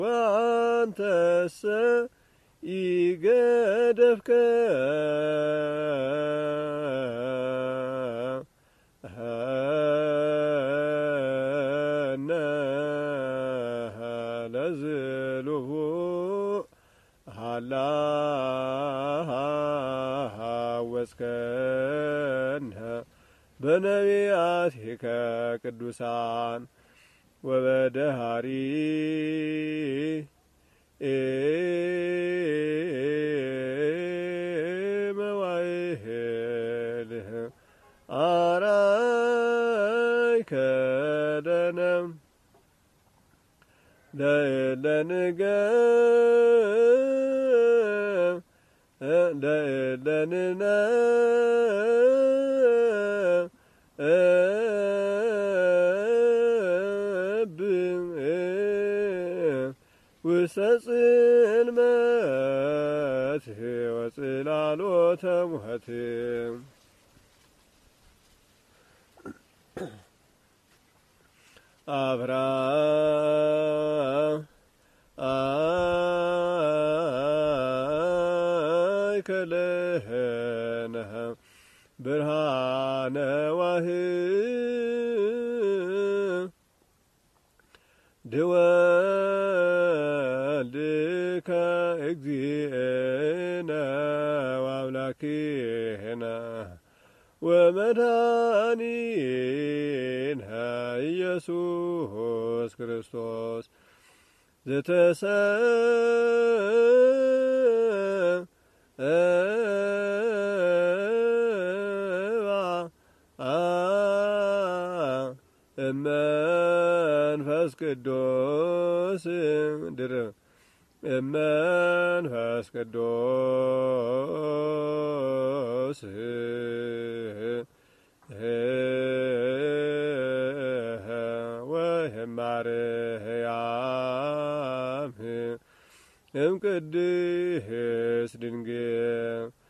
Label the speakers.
Speaker 1: ወአንተሰ ኢገደፍከ ለዝሉሁ ሀላወስከነ በነቢያቲከ ቅዱሳን ወበደሃሪ መዋዕልህ አርአይከ ለነ ለእለንነ ውስተ ጽልመት ወጽላሎተ ሙኸት አብራ አይከለህነ ብርሃነ ድወልድከ እግዚእነ ወአምላክነ ወመድኃኒነ ኢየሱስ ክርስቶስ እመንፈስ ቅዱስ እመንፈስ ቅዱስ ወህማርያም እምቅድስት ድንግል